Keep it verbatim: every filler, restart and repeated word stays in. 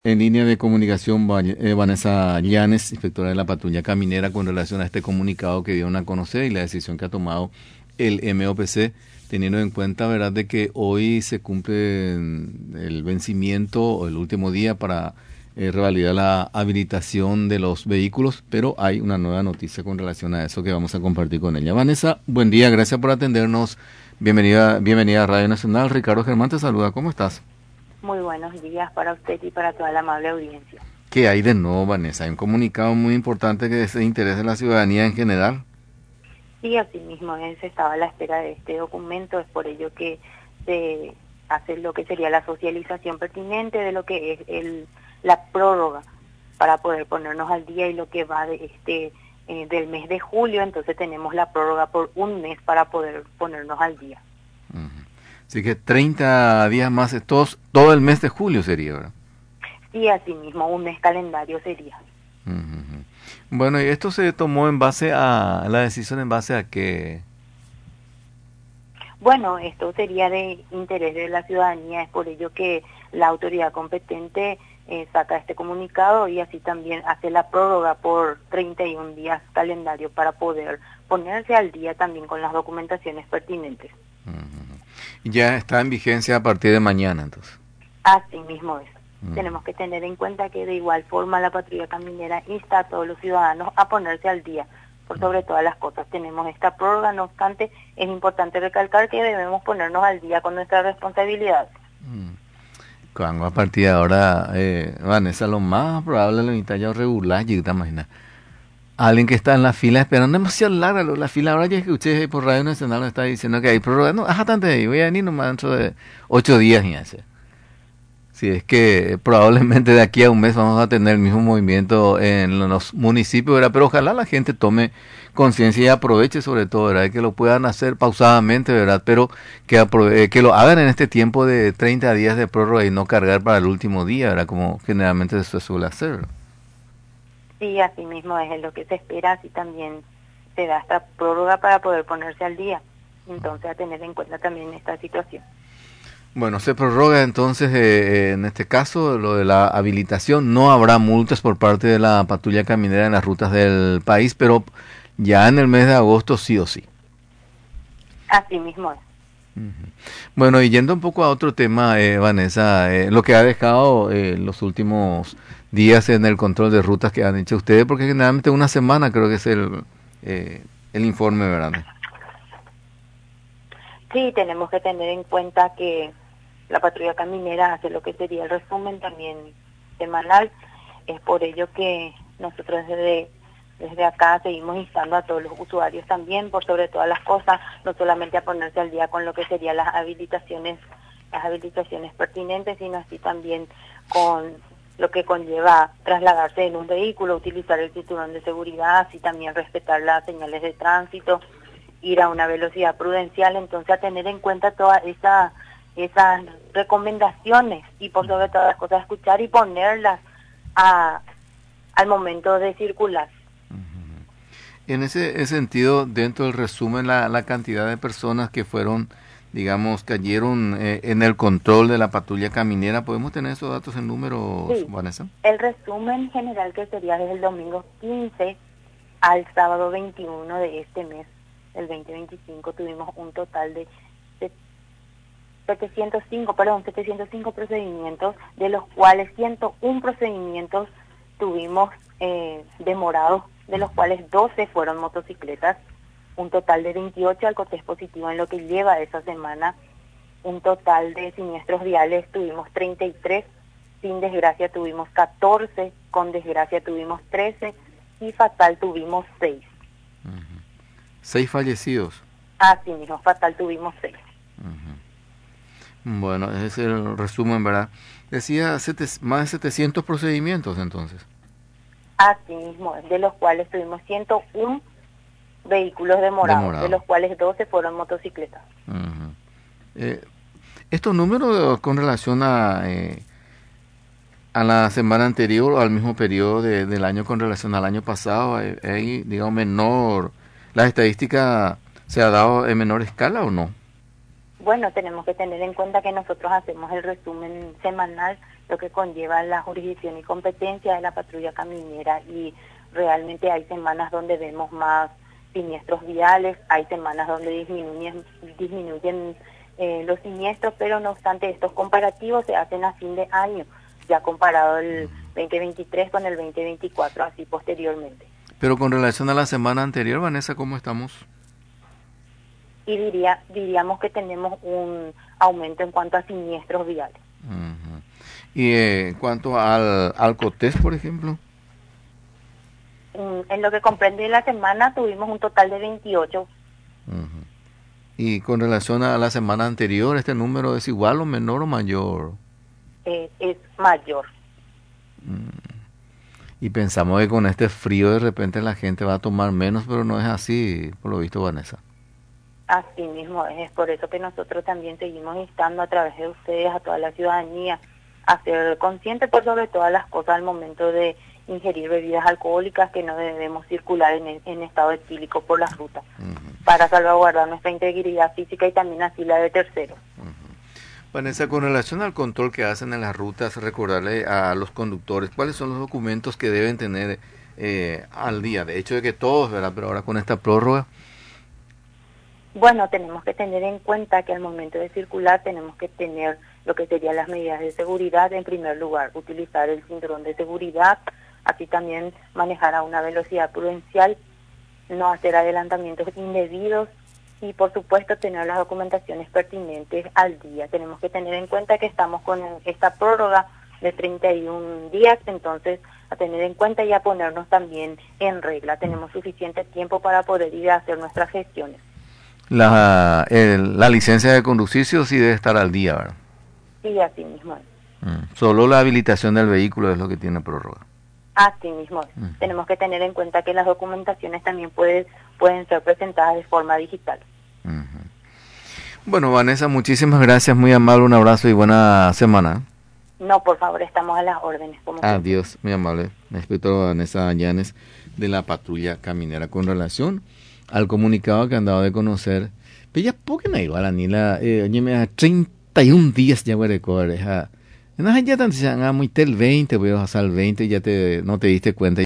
En línea de comunicación, Va- eh, Vanessa Llanes, inspectora de la patrulla caminera, con relación a este comunicado que dieron a conocer y la decisión que ha tomado el M O P C, teniendo en cuenta, ¿verdad?, de que hoy se cumple mm, el vencimiento o el último día para eh, revalidar la habilitación de los vehículos, pero hay una nueva noticia con relación a eso que vamos a compartir con ella. Vanessa, buen día, gracias por atendernos. Bienvenida, bienvenida a Radio Nacional. Ricardo Germán te saluda, ¿cómo estás? Muy buenos días para usted y para toda la amable audiencia. ¿Qué hay de nuevo, Vanessa? Hay un comunicado muy importante que es de interés de la ciudadanía en general. Sí, asimismo, se estaba a la espera de este documento, es por ello que se hace lo que sería la socialización pertinente de lo que es el, la prórroga para poder ponernos al día y lo que va de este eh, del mes de julio, entonces tenemos la prórroga por un mes para poder ponernos al día. Ujú. Así que treinta días más, es todos, todo el mes de julio sería, ¿verdad? Sí, asimismo, un mes calendario sería. Ujú, ujú. Bueno, y esto se tomó en base a, la decisión en base a que... Bueno, esto sería de interés de la ciudadanía, es por ello que la autoridad competente eh, saca este comunicado y así también hace la prórroga por treinta y un días calendario para poder ponerse al día también con las documentaciones pertinentes. Ujú, ujú. Ya está en vigencia a partir de mañana, entonces. Así mismo es. Ujú, Tenemos que tener en cuenta que de igual forma la patrulla caminera insta a todos los ciudadanos a ponerse al día. Por sobre todas las cosas tenemos esta prórroga, no obstante, es importante recalcar que debemos ponernos al día con nuestras responsabilidades. ujú. Cuando a partir de ahora, eh, Vanessa, lo más probable es que haya regular, y te imaginas. Alguien que está en la fila esperando demasiado larga lo- la fila. Ahora ya escuché por Radio Nacional, me está diciendo que hay prórroga. No, ajá, tanto ahí, voy a venir nomás dentro de ocho días. Y así. Si es que probablemente de aquí a un mes vamos a tener el mismo movimiento en los municipios, ¿verdad? Pero ojalá la gente tome conciencia y aproveche sobre todo, ¿verdad? Que lo puedan hacer pausadamente, ¿verdad? Pero que, aprove- que lo hagan en este tiempo de treinta días de prórroga y no cargar para el último día, ¿verdad? Como generalmente se suele hacer, ¿verdad? Sí, así mismo es lo que se espera, así también se da esta prórroga para poder ponerse al día. Entonces, a tener en cuenta también esta situación. Bueno, se prorroga entonces, eh, eh, en este caso, lo de la habilitación. No habrá multas por parte de la patrulla caminera en las rutas del país, pero ya en el mes de agosto sí o sí. Así mismo es. Ujú. Bueno, y yendo un poco a otro tema, eh, Vanessa, eh, lo que ha dejado eh, los últimos días en el control de rutas que han hecho ustedes, porque generalmente una semana creo que es el, eh, el informe, ¿verdad? Sí, tenemos que tener en cuenta que la patrulla caminera hace lo que sería el resumen también semanal. Es por ello que nosotros desde, desde acá seguimos instando a todos los usuarios también, por sobre todas las cosas, no solamente a ponerse al día con lo que serían las habilitaciones, las habilitaciones pertinentes, sino así también con lo que conlleva trasladarse en un vehículo, utilizar el cinturón de seguridad, así también respetar las señales de tránsito, ir a una velocidad prudencial, entonces a tener en cuenta todas esa, esas recomendaciones y por sobre todas las cosas escuchar y ponerlas a, al momento de circular. En ese, ese sentido, dentro del resumen, la, la cantidad de personas que fueron, digamos, cayeron eh, en el control de la patrulla caminera, ¿podemos tener esos datos en números, Sí, Vanessa? el resumen general que sería desde el domingo quince al sábado veintiuno de este mes, el veinte veinticinco, tuvimos un total de setecientos cinco, perdón, setecientos cinco procedimientos, de los cuales ciento uno procedimientos tuvimos eh, demorados, de los cuales doce fueron motocicletas, un total de veintiocho alcotés positivos en lo que lleva esa semana, un total de siniestros viales tuvimos treinta y tres, sin desgracia tuvimos catorce, con desgracia tuvimos trece y fatal tuvimos seis. Ujú. Seis fallecidos. Así mismo, fatal tuvimos seis. Ujú. Bueno, ese es el resumen, ¿verdad? Decía sete- más de setecientos procedimientos entonces. Así mismo, de los cuales tuvimos ciento uno vehículos demorados, de Demorado. los cuales doce fueron motocicletas. Ujú. Eh, estos números con relación a, eh, a la semana anterior o al mismo periodo de- del año con relación al año pasado, ¿hay, hay, digamos, menor, la estadística se ha dado en menor escala o no? Bueno, tenemos que tener en cuenta que nosotros hacemos el resumen semanal, lo que conlleva la jurisdicción y competencia de la patrulla caminera, y realmente hay semanas donde vemos más siniestros viales, hay semanas donde disminuyen, disminuyen eh, los siniestros, pero no obstante estos comparativos se hacen a fin de año, ya comparado el veinte veintitrés con el veinte veinticuatro, así posteriormente. Pero con relación a la semana anterior, Vanessa, ¿cómo estamos? Y diría diríamos que tenemos un aumento en cuanto a siniestros viales. Uh-huh. Y eh, en cuanto al Alcotés, por ejemplo. En lo que comprende la semana tuvimos un total de veintiocho. Uh-huh. Y con relación a la semana anterior, ¿este número es igual o menor o mayor? Eh, es mayor. Uh-huh. Y pensamos que con este frío de repente la gente va a tomar menos, pero no es así, por lo visto, Vanessa. Así mismo es, es por eso que nosotros también seguimos instando a través de ustedes a toda la ciudadanía a ser conscientes por sobre todas las cosas al momento de ingerir bebidas alcohólicas, que no debemos circular en, el, en estado etílico por las rutas, uh-huh, para salvaguardar nuestra integridad física y también así la de terceros. Uh-huh. Vanessa, con relación al control que hacen en las rutas, recordarle a los conductores cuáles son los documentos que deben tener eh, al día, de hecho de que todos, ¿verdad? Pero ahora con esta prórroga. Bueno, tenemos que tener en cuenta que al momento de circular tenemos que tener lo que serían las medidas de seguridad. En primer lugar, utilizar el cinturón de seguridad, así también manejar a una velocidad prudencial, no hacer adelantamientos indebidos y por supuesto tener las documentaciones pertinentes al día. Tenemos que tener en cuenta que estamos con esta prórroga de treinta y un días, entonces a tener en cuenta y a ponernos también en regla. Tenemos suficiente tiempo para poder ir a hacer nuestras gestiones. La, el, la licencia de conducir sí o sí debe estar al día, ¿verdad? Sí, así mismo es. Mm. Solo la habilitación del vehículo es lo que tiene prórroga. Así mismo es. Mm. Tenemos que tener en cuenta que las documentaciones también puede, pueden ser presentadas de forma digital. Uh-huh. Bueno, Vanessa, muchísimas gracias, muy amable, un abrazo y buena semana. No, por favor, estamos a las órdenes. Como Adiós, muy amable. La inspectora Vanessa Llanes de la patrulla caminera con relación al comunicado que han dado de conocer. Pero ya poco no igual a ni la eh, oye me da treinta y un días ya voy a recordar. No ya tan se han muy tel veinte, voy a pasar el veinte ya te no te diste cuenta.